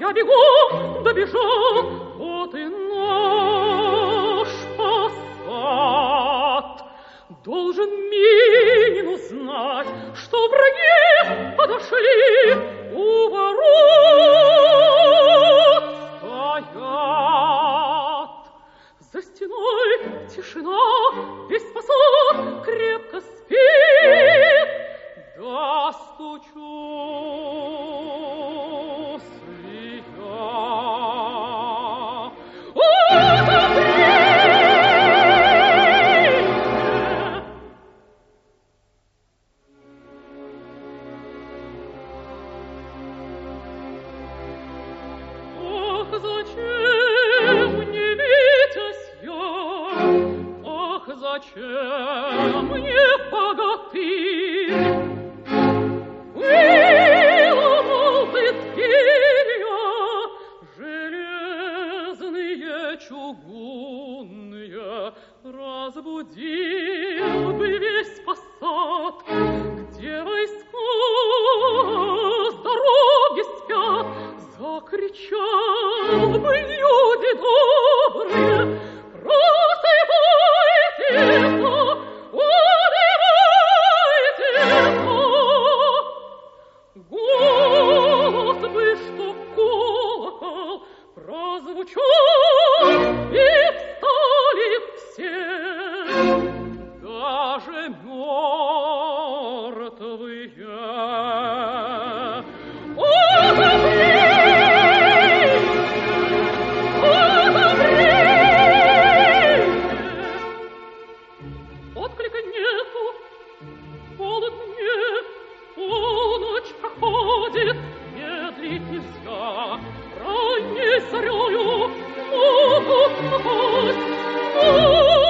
я бегом добежал, вот и наш посад. Должен Минин узнать, что враги подошли, у ворот стоят. За стеной тишина, весь посад крепко спит. Достучусь ли я? Ох, зачем мне Витязь я? Ах, зачем мне богатырь? Выломал ты зверя, железные, чугунные, разбудил бы весь посад, где войска с дороги спят, закричал бы люди добрые, просыпайтесь-ка, одевайтесь-ка. Голос бы, что колокол, прозвучал, и встали все, даже мертвые. Отклика нету, холод нет, полночь проходит, медлить нельзя. Ранней зарею могут напасть.